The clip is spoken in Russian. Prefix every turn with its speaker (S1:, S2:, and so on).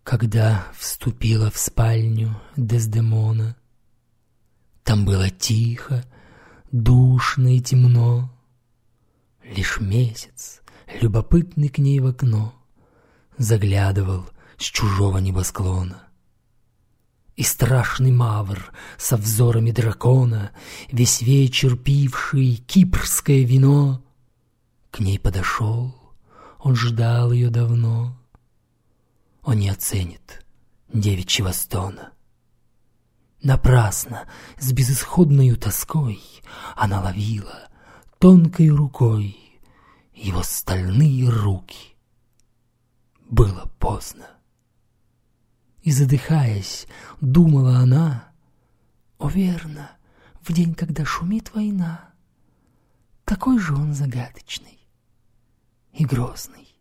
S1: Когда вступила в спальню Дездемона, там было тихо, душно и темно. Лишь месяц, любопытный к ней в окно, заглядывал с чужого небосклона. И страшный мавр со взорами дракона, весь вечер пивший кипрское вино, к ней подошел, он ждал ее давно. Он не оценит девичьего стона. Напрасно, с безысходною тоской, она ловила тонкой рукой его стальные руки. Было поздно. И, задыхаясь, думала она: о, верно, в день, когда шумит война, какой же он загадочный и грозный.